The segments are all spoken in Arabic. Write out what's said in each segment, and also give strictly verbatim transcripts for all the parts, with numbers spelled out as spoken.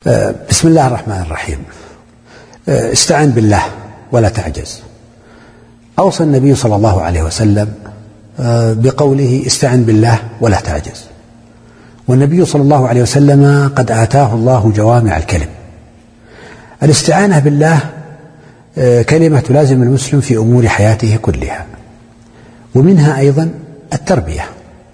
بسم الله الرحمن الرحيم. استعن بالله ولا تعجز. أوصى النبي صلى الله عليه وسلم بقوله استعن بالله ولا تعجز، والنبي صلى الله عليه وسلم قد آتاه الله جوامع الكلم. الاستعانة بالله كلمة تلازم المسلم في أمور حياته كلها، ومنها أيضا التربية.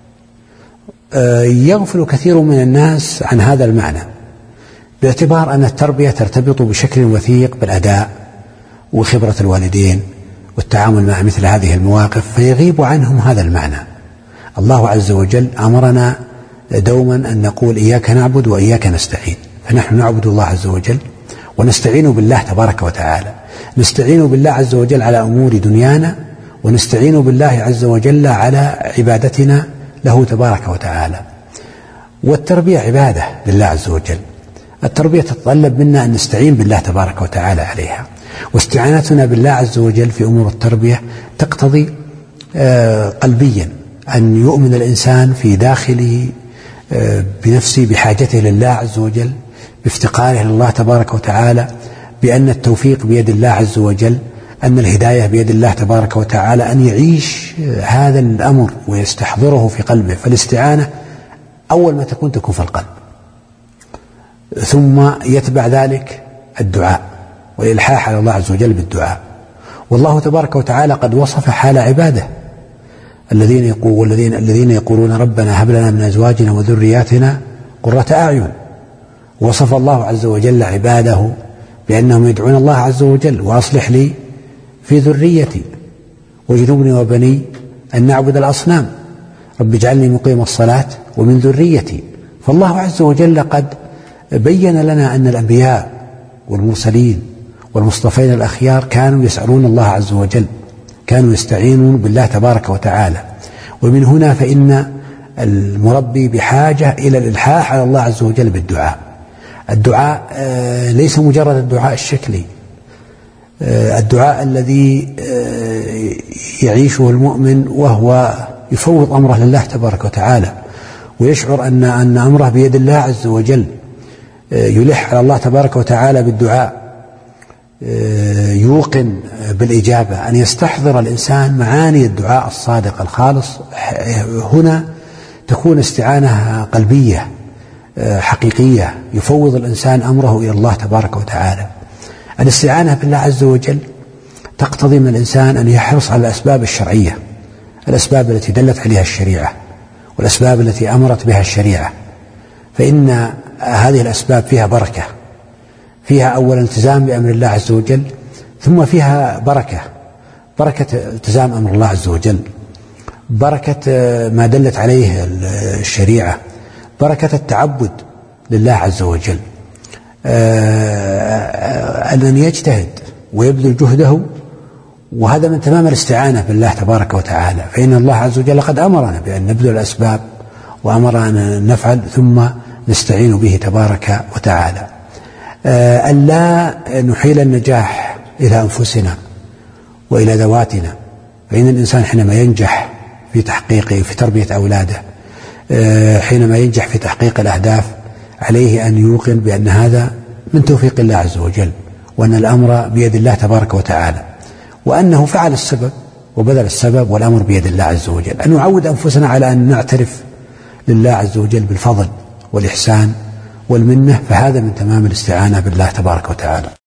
يغفل كثير من الناس عن هذا المعنى، باعتبار أن التربية ترتبط بشكل وثيق بالأداء وخبرة الوالدين والتعامل مع مثل هذه المواقف، فيغيب عنهم هذا المعنى. الله عز وجل أمرنا دوما أن نقول إياك نعبد وإياك نستعين، فنحن نعبد الله عز وجل ونستعين بالله تبارك وتعالى. نستعين بالله عز وجل على أمور دنيانا، ونستعين بالله عز وجل على عبادتنا له تبارك وتعالى. والتربية عبادة لله عز وجل. التربية تتطلب منا أن نستعين بالله تبارك وتعالى عليها، واستعانتنا بالله عز وجل في أمور التربية تقتضي قلبيا أن يؤمن الإنسان في داخله بنفسه بحاجته لله عز وجل، بافتقاره لله تبارك وتعالى، بأن التوفيق بيد الله عز وجل، أن الهداية بيد الله تبارك وتعالى، أن يعيش هذا الأمر ويستحضره في قلبه. فالاستعانة أول ما تكون تكون في القلب، ثم يتبع ذلك الدعاء والإلحاح على الله عز وجل بالدعاء. والله تبارك وتعالى قد وصف حال عباده الذين يقول الذين الذين يقولون ربنا هب لنا من أزواجنا وذرياتنا قرة أعين. وصف الله عز وجل عباده بأنهم يدعون الله عز وجل وأصلح لي في ذريتي واجنبني وبني أن نعبد الأصنام، رب اجعلني مقيم الصلاة ومن ذريتي. فالله عز وجل قد بين لنا أن الأنبياء والمرسلين والمصطفين الأخيار كانوا يسألون الله عز وجل، كانوا يستعينون بالله تبارك وتعالى. ومن هنا فإن المربي بحاجة إلى الإلحاح على الله عز وجل بالدعاء. الدعاء ليس مجرد الدعاء الشكلي، الدعاء الذي يعيشه المؤمن وهو يفوض أمره لله تبارك وتعالى، ويشعر أن أن أمره بيد الله عز وجل، يلح على الله تبارك وتعالى بالدعاء، يوقن بالإجابة، أن يستحضر الإنسان معاني الدعاء الصادق الخالص. هنا تكون استعانة قلبية حقيقية، يفوض الإنسان أمره إلى الله تبارك وتعالى. الاستعانة بالله عز وجل تقتضي من الإنسان أن يحرص على الأسباب الشرعية، الأسباب التي دلت عليها الشريعة والأسباب التي أمرت بها الشريعة، فإن هذه الأسباب فيها بركة، فيها أولا التزام بأمر الله عز وجل، ثم فيها بركة، بركة التزام أمر الله عز وجل، بركة ما دلت عليه الشريعة، بركة التعبد لله عز وجل، أن يجتهد ويبذل جهده، وهذا من تمام الاستعانة بالله تبارك وتعالى. فإن الله عز وجل قد أمرنا بأن نبذل الأسباب وأمرنا أن نفعل ثم نستعين به تبارك وتعالى. ألا نحيل النجاح إلى أنفسنا وإلى ذواتنا، فإن الإنسان حينما ينجح في تحقيقه في تربية أولاده، حينما ينجح في تحقيق الأهداف، عليه أن يوقن بأن هذا من توفيق الله عز وجل، وأن الأمر بيد الله تبارك وتعالى، وأنه فعل السبب وبذل السبب والأمر بيد الله عز وجل. أن نعود أنفسنا على أن نعترف لله عز وجل بالفضل والإحسان والمنة، فهذا من تمام الاستعانة بالله تبارك وتعالى.